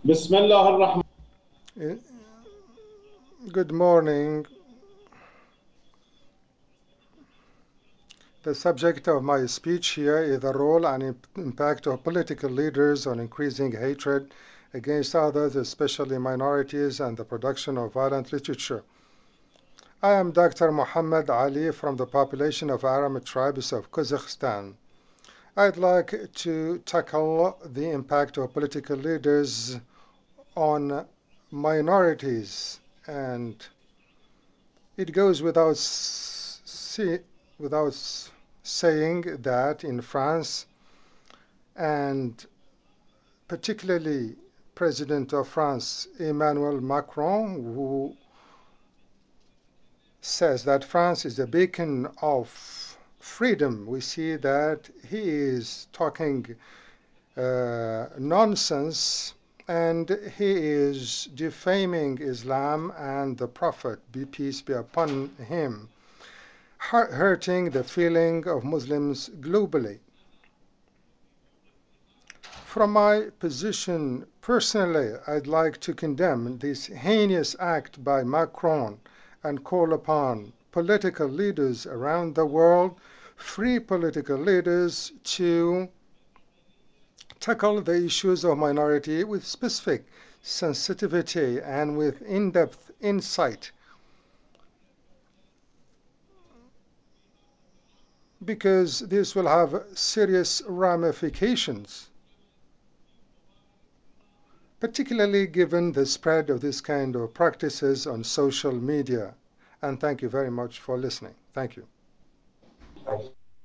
بسم الله الرحمن. Eh, Good morning. The subject of my speech here is the role and impact of political leaders on increasing hatred against others, especially minorities, and the production of violent literature. I am Dr. Muhammad Ali from the population of Arab tribes of Kazakhstan. I'd like to tackle the impact of political leaders on minorities, and it goes without saying that in France, and particularly President of France Emmanuel Macron, who says that France is a beacon of freedom, we see that he is talking nonsense, and he is defaming Islam and the Prophet, be peace be upon him, hurting the feeling of Muslims globally. From my position personally, I'd like to condemn this heinous act by Macron and call upon political leaders around the world, free political leaders, to tackle the issues of minority with specific sensitivity and with in-depth insight, because this will have serious ramifications, particularly given the spread of this kind of practices on social media. And thank you very much for listening. Thank you.